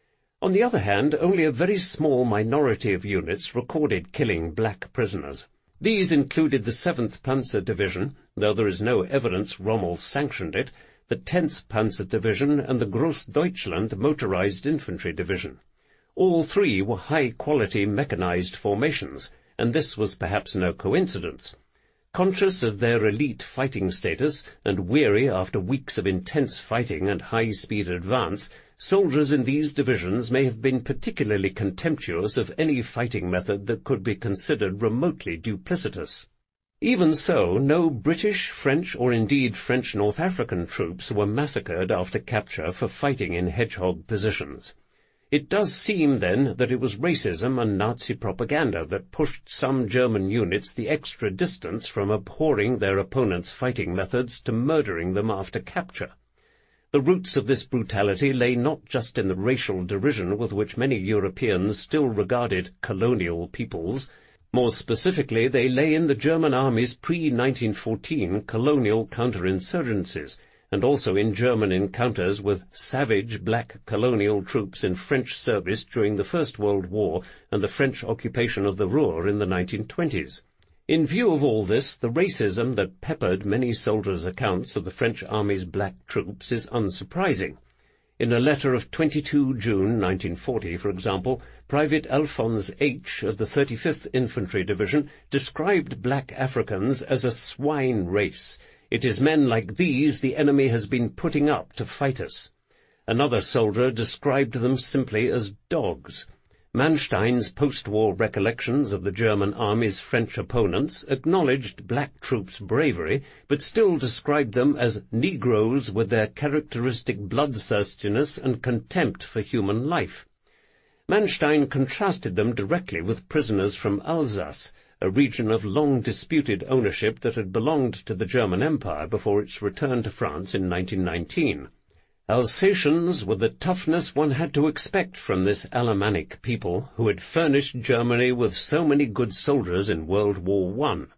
On the other hand, only a very small minority of units recorded killing black prisoners. These included the 7th Panzer Division, though there is no evidence Rommel sanctioned it, the 10th Panzer Division, and the Großdeutschland Motorized Infantry Division. All three were high-quality mechanized formations, and this was perhaps no coincidence. Conscious of their elite fighting status, and weary after weeks of intense fighting and high-speed advance, soldiers in these divisions may have been particularly contemptuous of any fighting method that could be considered remotely duplicitous. Even so, no British, French, or indeed French North African troops were massacred after capture for fighting in hedgehog positions. It does seem, then, that it was racism and Nazi propaganda that pushed some German units the extra distance from abhorring their opponents' fighting methods to murdering them after capture. The roots of this brutality lay not just in the racial derision with which many Europeans still regarded colonial peoples. More specifically, they lay in the German army's pre-1914 colonial counterinsurgencies, and also in German encounters with savage black colonial troops in French service during the First World War and the French occupation of the Ruhr in the 1920s. In view of all this, the racism that peppered many soldiers' accounts of the French army's black troops is unsurprising. In a letter of 22 June 1940, for example, Private Alphonse H. of the 35th Infantry Division described black Africans as a swine race. It is men like these the enemy has been putting up to fight us. Another soldier described them simply as dogs. Manstein's post-war recollections of the German army's French opponents acknowledged black troops' bravery, but still described them as Negroes with their characteristic bloodthirstiness and contempt for human life. Manstein contrasted them directly with prisoners from Alsace, a region of long-disputed ownership that had belonged to the German Empire before its return to France in 1919. Alsatians were the toughness one had to expect from this Alemannic people who had furnished Germany with so many good soldiers in World War I.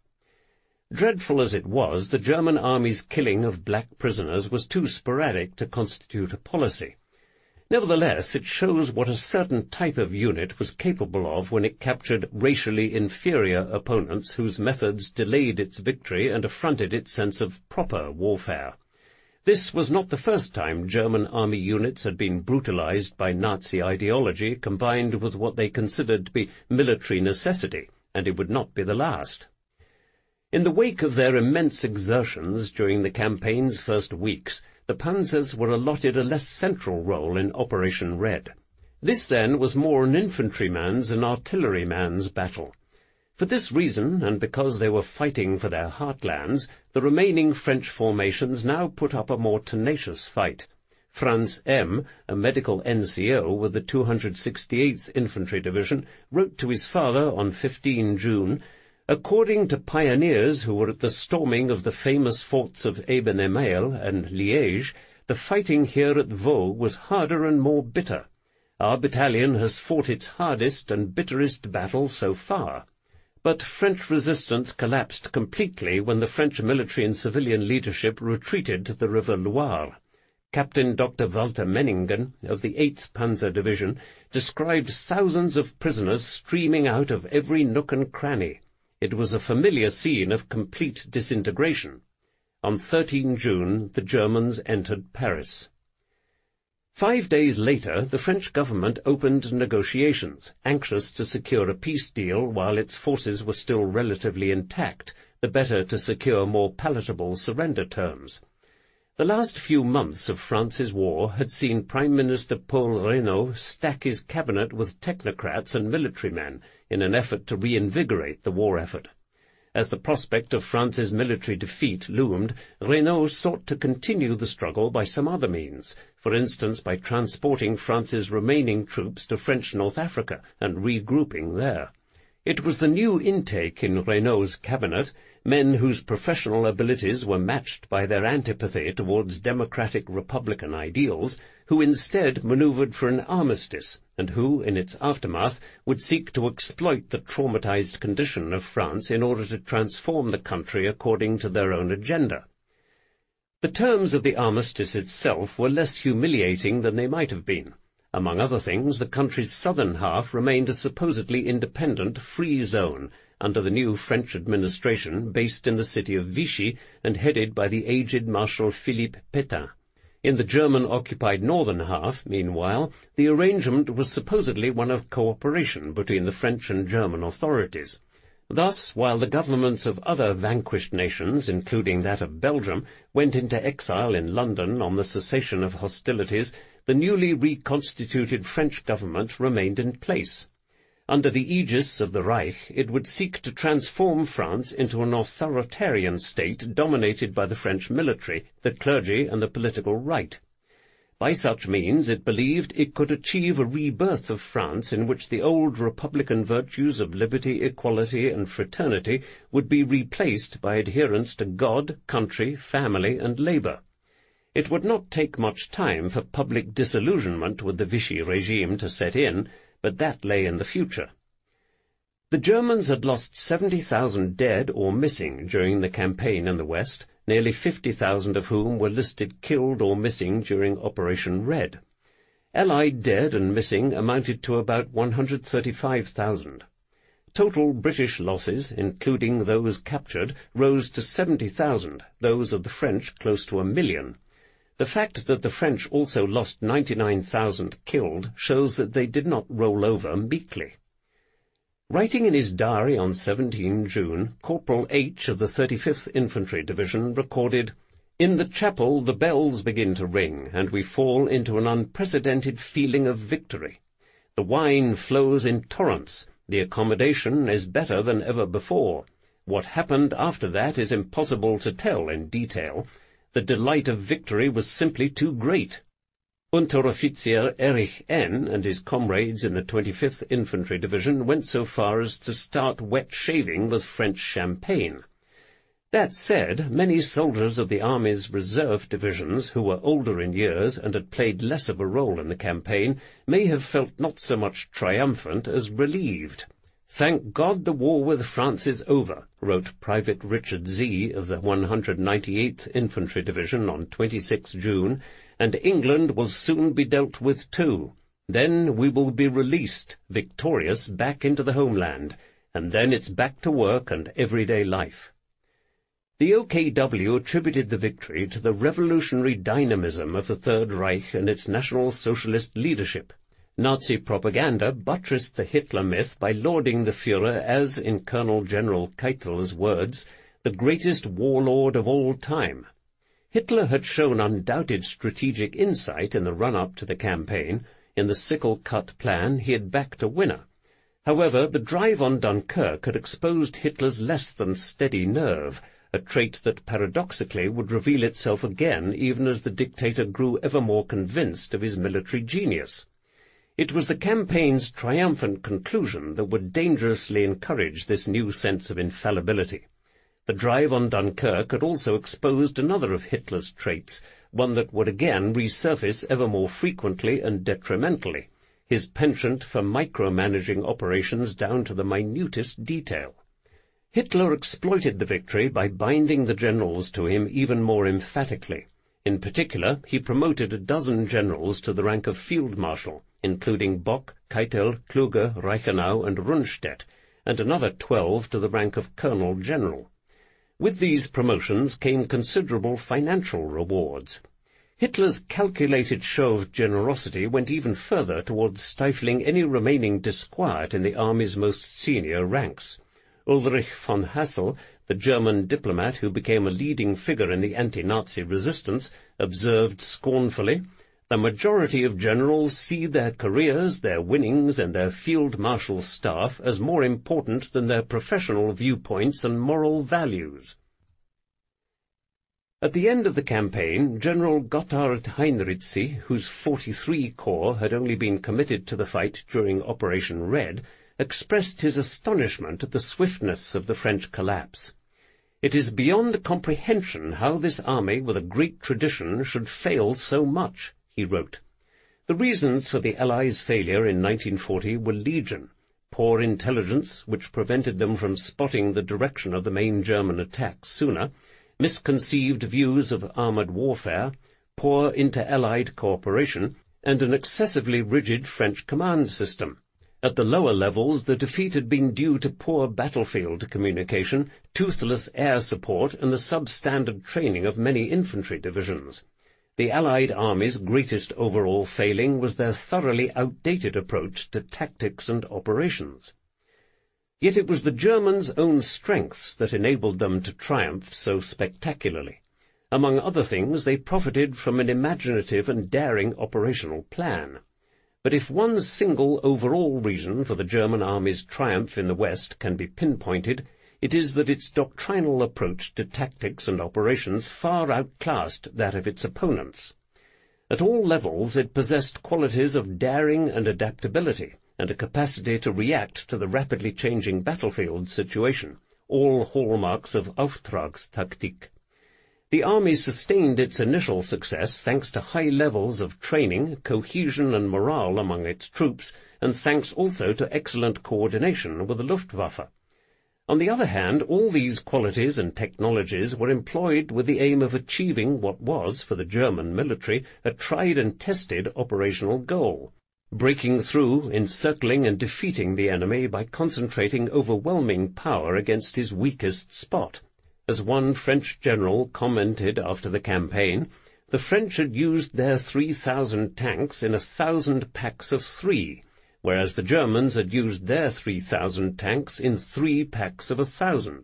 Dreadful as it was, the German army's killing of black prisoners was too sporadic to constitute a policy. Nevertheless, it shows what a certain type of unit was capable of when it captured racially inferior opponents whose methods delayed its victory and affronted its sense of proper warfare. This was not the first time German army units had been brutalized by Nazi ideology combined with what they considered to be military necessity, and it would not be the last. In the wake of their immense exertions during the campaign's first weeks, the panzers were allotted a less central role in Operation Red. This, then, was more an infantryman's and artilleryman's battle. For this reason, and because they were fighting for their heartlands, the remaining French formations now put up a more tenacious fight. Franz M., a medical NCO with the 268th Infantry Division, wrote to his father on 15 June, "According to pioneers who were at the storming of the famous forts of Eben-Emael and Liège, the fighting here at Vaux was harder and more bitter. Our battalion has fought its hardest and bitterest battle so far." But French resistance collapsed completely when the French military and civilian leadership retreated to the river Loire. Captain Dr. Walter Menningen of the 8th Panzer Division described thousands of prisoners streaming out of every nook and cranny. It was a familiar scene of complete disintegration. On 13 June, the Germans entered Paris. 5 days later, the French government opened negotiations, anxious to secure a peace deal while its forces were still relatively intact, the better to secure more palatable surrender terms. The last few months of France's war had seen Prime Minister Paul Reynaud stack his cabinet with technocrats and military men in an effort to reinvigorate the war effort. As the prospect of France's military defeat loomed, Reynaud sought to continue the struggle by some other means, for instance by transporting France's remaining troops to French North Africa and regrouping there. It was the new intake in Reynaud's cabinet, men whose professional abilities were matched by their antipathy towards democratic republican ideals, who instead manoeuvred for an armistice, and who, in its aftermath, would seek to exploit the traumatized condition of France in order to transform the country according to their own agenda. The terms of the armistice itself were less humiliating than they might have been. Among other things, the country's southern half remained a supposedly independent, free zone under the new French administration based in the city of Vichy and headed by the aged Marshal Philippe Pétain. In the German-occupied northern half, meanwhile, the arrangement was supposedly one of cooperation between the French and German authorities. Thus, while the governments of other vanquished nations, including that of Belgium, went into exile in London on the cessation of hostilities, the newly reconstituted French government remained in place. Under the aegis of the Reich, it would seek to transform France into an authoritarian state dominated by the French military, the clergy, and the political right. By such means it believed it could achieve a rebirth of France in which the old republican virtues of liberty, equality, and fraternity would be replaced by adherence to God, country, family, and labour. It would not take much time for public disillusionment with the Vichy regime to set in, but that lay in the future. The Germans had lost 70,000 dead or missing during the campaign in the West, nearly 50,000 of whom were listed killed or missing during Operation Red. Allied dead and missing amounted to about 135,000. Total British losses, including those captured, rose to 70,000, those of the French close to 1 million. The fact that the French also lost 99,000 killed shows that they did not roll over meekly. Writing in his diary on 17 June, Corporal H. of the 35th Infantry Division recorded, "In the chapel the bells begin to ring, and we fall into an unprecedented feeling of victory. The wine flows in torrents. The accommodation is better than ever before. What happened after that is impossible to tell in detail. The delight of victory was simply too great." Unteroffizier Erich N. and his comrades in the 25th Infantry Division went so far as to start wet shaving with French champagne. That said, many soldiers of the Army's reserve divisions, who were older in years and had played less of a role in the campaign, may have felt not so much triumphant as relieved. "Thank God the war with France is over," wrote Private Richard Z. of the 198th Infantry Division on 26 June, "and England will soon be dealt with too. Then we will be released, victorious, back into the homeland, and then it's back to work and everyday life." The OKW attributed the victory to the revolutionary dynamism of the Third Reich and its National Socialist leadership. Nazi propaganda buttressed the Hitler myth by lauding the Führer as, in Colonel General Keitel's words, the greatest warlord of all time. Hitler had shown undoubted strategic insight in the run-up to the campaign. In the sickle-cut plan he had backed a winner. However, the drive on Dunkirk had exposed Hitler's less than steady nerve, a trait that paradoxically would reveal itself again even as the dictator grew ever more convinced of his military genius. It was the campaign's triumphant conclusion that would dangerously encourage this new sense of infallibility. The drive on Dunkirk had also exposed another of Hitler's traits, one that would again resurface ever more frequently and detrimentally, his penchant for micromanaging operations down to the minutest detail. Hitler exploited the victory by binding the generals to him even more emphatically. In particular, he promoted a dozen generals to the rank of field marshal, including Bock, Keitel, Kluge, Reichenau, and Rundstedt, and another 12 to the rank of colonel general. With these promotions came considerable financial rewards. Hitler's calculated show of generosity went even further towards stifling any remaining disquiet in the army's most senior ranks. Ulrich von Hassel, the German diplomat who became a leading figure in the anti-Nazi resistance, observed scornfully, "The majority of generals see their careers, their winnings, and their field marshal staff as more important than their professional viewpoints and moral values." At the end of the campaign, General Gotthard Heinrizi, whose 43 Corps had only been committed to the fight during Operation Red, expressed his astonishment at the swiftness of the French collapse. "It is beyond comprehension how this army with a great tradition should fail so much," he wrote. The reasons for the Allies' failure in 1940 were legion: poor intelligence, which prevented them from spotting the direction of the main German attack sooner, misconceived views of armoured warfare, poor inter-Allied cooperation, and an excessively rigid French command system. At the lower levels, the defeat had been due to poor battlefield communication, toothless air support, and the substandard training of many infantry divisions. The Allied army's greatest overall failing was their thoroughly outdated approach to tactics and operations. Yet it was the Germans' own strengths that enabled them to triumph so spectacularly. Among other things, they profited from an imaginative and daring operational plan. But if one single overall reason for the German army's triumph in the West can be pinpointed, it is that its doctrinal approach to tactics and operations far outclassed that of its opponents. At all levels it possessed qualities of daring and adaptability, and a capacity to react to the rapidly changing battlefield situation, all hallmarks of Auftragstaktik. The army sustained its initial success thanks to high levels of training, cohesion and morale among its troops, and thanks also to excellent coordination with the Luftwaffe. On the other hand, all these qualities and technologies were employed with the aim of achieving what was, for the German military, a tried and tested operational goal: breaking through, encircling and defeating the enemy by concentrating overwhelming power against his weakest spot. As one French general commented after the campaign, the French had used their 3,000 tanks in 1,000 packs of 3, whereas the Germans had used their 3,000 tanks in 3 packs of 1,000.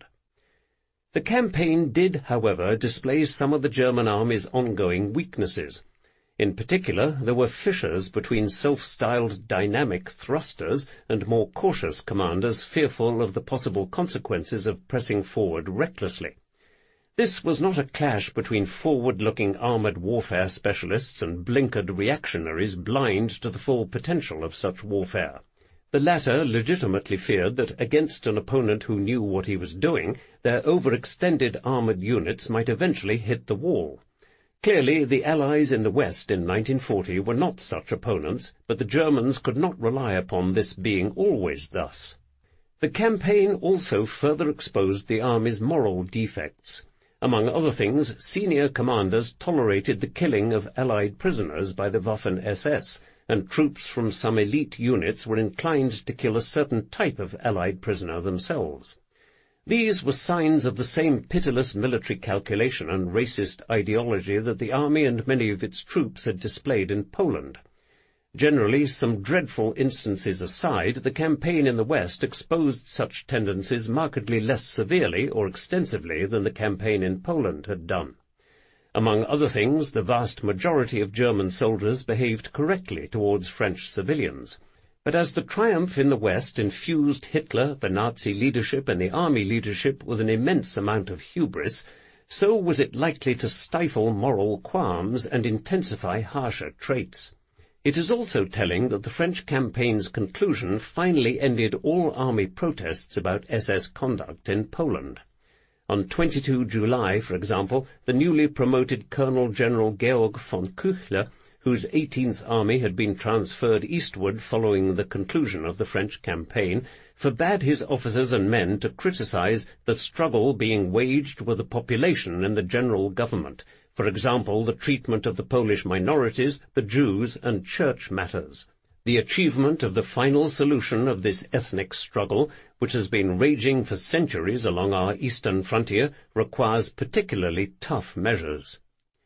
The campaign did, however, display some of the German army's ongoing weaknesses. In particular, there were fissures between self-styled dynamic thrusters and more cautious commanders fearful of the possible consequences of pressing forward recklessly. This was not a clash between forward-looking armoured warfare specialists and blinkered reactionaries blind to the full potential of such warfare. The latter legitimately feared that, against an opponent who knew what he was doing, their overextended armoured units might eventually hit the wall. Clearly, the Allies in the West in 1940 were not such opponents, but the Germans could not rely upon this being always thus. The campaign also further exposed the army's moral defects. Among other things, senior commanders tolerated the killing of Allied prisoners by the Waffen-SS, and troops from some elite units were inclined to kill a certain type of Allied prisoner themselves. These were signs of the same pitiless military calculation and racist ideology that the army and many of its troops had displayed in Poland. Generally, some dreadful instances aside, the campaign in the West exposed such tendencies markedly less severely or extensively than the campaign in Poland had done. Among other things, the vast majority of German soldiers behaved correctly towards French civilians. But as the triumph in the West infused Hitler, the Nazi leadership and the army leadership with an immense amount of hubris, so was it likely to stifle moral qualms and intensify harsher traits. It is also telling that the French campaign's conclusion finally ended all army protests about SS conduct in Poland. On 22 July, for example, the newly promoted Colonel General Georg von Küchler, whose 18th Army had been transferred eastward following the conclusion of the French campaign, forbade his officers and men to criticize the struggle being waged with the population and the general government, for example, the treatment of the Polish minorities, the Jews, and church matters. The achievement of the final solution of this ethnic struggle, which has been raging for centuries along our eastern frontier, requires particularly tough measures.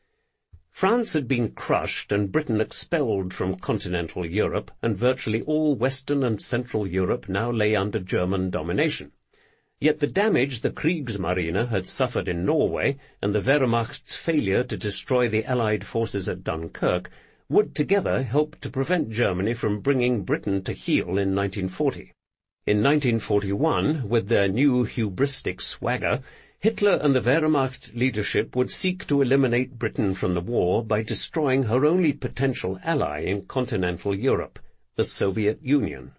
France had been crushed and Britain expelled from continental Europe, and virtually all Western and Central Europe now lay under German domination. Yet the damage the Kriegsmarine had suffered in Norway and the Wehrmacht's failure to destroy the Allied forces at Dunkirk would together help to prevent Germany from bringing Britain to heel in 1940. In 1941, with their new hubristic swagger, Hitler and the Wehrmacht leadership would seek to eliminate Britain from the war by destroying her only potential ally in continental Europe, the Soviet Union.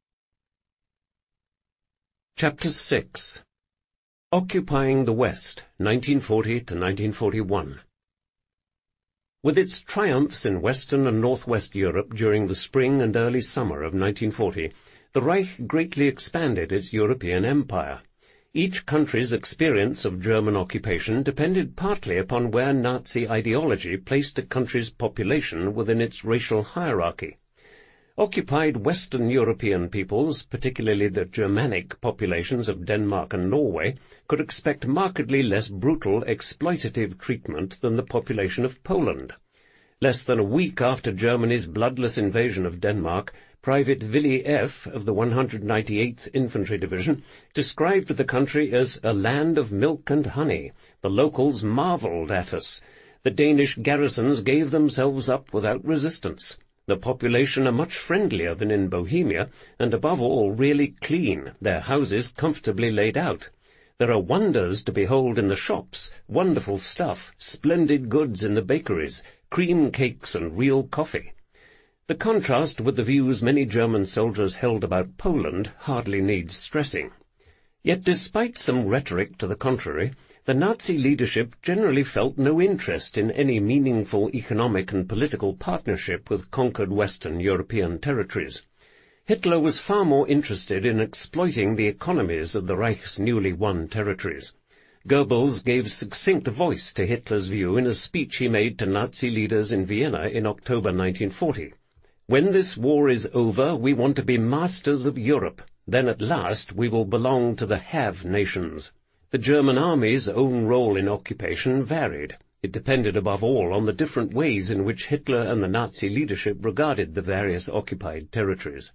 Chapter 6. Occupying the West, 1940 to 1941. With its triumphs in Western and Northwest Europe during the spring and early summer of 1940, the Reich greatly expanded its European empire. Each country's experience of German occupation depended partly upon where Nazi ideology placed a country's population within its racial hierarchy. Occupied Western European peoples, particularly the Germanic populations of Denmark and Norway, could expect markedly less brutal, exploitative treatment than the population of Poland. Less than a week after Germany's bloodless invasion of Denmark, Private Willy F. of the 198th Infantry Division described the country as a land of milk and honey. The locals marveled at us. The Danish garrisons gave themselves up without resistance. The population are much friendlier than in Bohemia, and above all really clean, their houses comfortably laid out. There are wonders to behold in the shops, wonderful stuff, splendid goods in the bakeries, cream cakes and real coffee. The contrast with the views many German soldiers held about Poland hardly needs stressing. Yet despite some rhetoric to the contrary, the Nazi leadership generally felt no interest in any meaningful economic and political partnership with conquered Western European territories. Hitler was far more interested in exploiting the economies of the Reich's newly won territories. Goebbels gave succinct voice to Hitler's view in a speech he made to Nazi leaders in Vienna in October 1940. "When this war is over, we want to be masters of Europe. Then at last we will belong to the have nations." The German army's own role in occupation varied. It depended above all on the different ways in which Hitler and the Nazi leadership regarded the various occupied territories.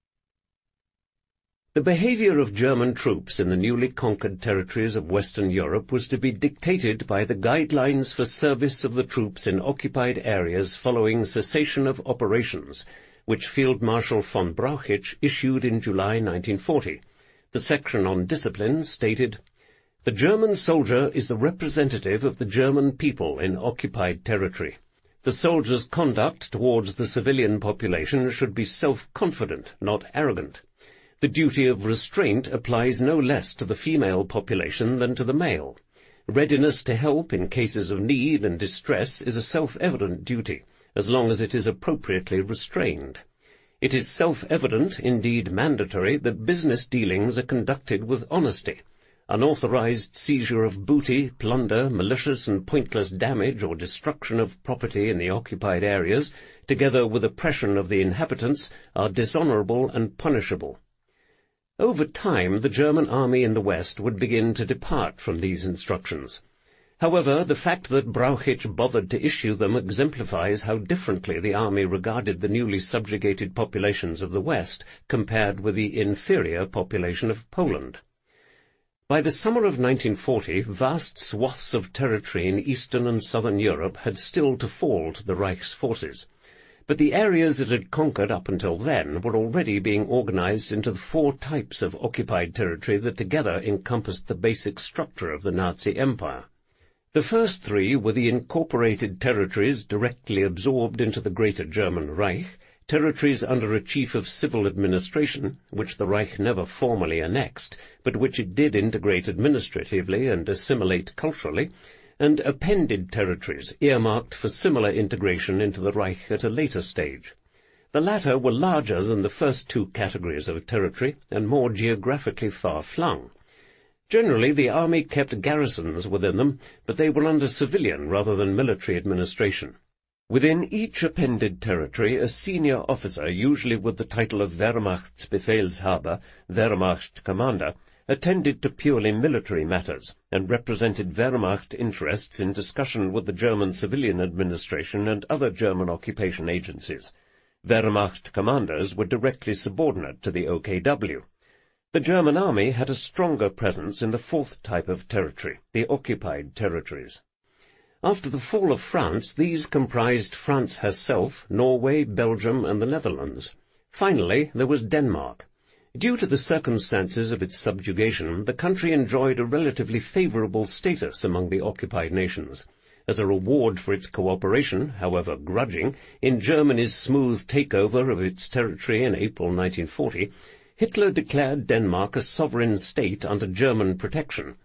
The behavior of German troops in the newly conquered territories of Western Europe was to be dictated by the guidelines for service of the troops in occupied areas following cessation of operations, which Field Marshal von Brauchitsch issued in July 1940. The section on discipline stated, "The German soldier is the representative of the German people in occupied territory. The soldier's conduct towards the civilian population should be self-confident, not arrogant. The duty of restraint applies no less to the female population than to the male. Readiness to help in cases of need and distress is a self-evident duty, as long as it is appropriately restrained. It is self-evident, indeed mandatory, that business dealings are conducted with honesty. Unauthorized seizure of booty, plunder, malicious and pointless damage or destruction of property in the occupied areas, together with oppression of the inhabitants, are dishonorable and punishable." Over time, the German army in the West would begin to depart from these instructions. However, the fact that Brauchitsch bothered to issue them exemplifies how differently the army regarded the newly subjugated populations of the West compared with the inferior population of Poland. By the summer of 1940, vast swaths of territory in Eastern and Southern Europe had still to fall to the Reich's forces. But the areas it had conquered up until then were already being organized into the 4 types of occupied territory that together encompassed the basic structure of the Nazi Empire. The first 3 were the incorporated territories directly absorbed into the Greater German Reich, territories under a chief of civil administration, which the Reich never formally annexed, but which it did integrate administratively and assimilate culturally, and appended territories earmarked for similar integration into the Reich at a later stage. The latter were larger than the first 2 categories of territory and more geographically far-flung. Generally, the army kept garrisons within them, but they were under civilian rather than military administration. Within each appended territory, a senior officer, usually with the title of Wehrmachtsbefehlshaber, Wehrmacht commander, attended to purely military matters, and represented Wehrmacht interests in discussion with the German civilian administration and other German occupation agencies. Wehrmacht commanders were directly subordinate to the OKW. The German army had a stronger presence in the fourth type of territory, the occupied territories. After the fall of France, these comprised France herself, Norway, Belgium, and the Netherlands. Finally, there was Denmark. Due to the circumstances of its subjugation, the country enjoyed a relatively favourable status among the occupied nations. As a reward for its cooperation, however grudging, in Germany's smooth takeover of its territory in April 1940, Hitler declared Denmark a sovereign state under German protection,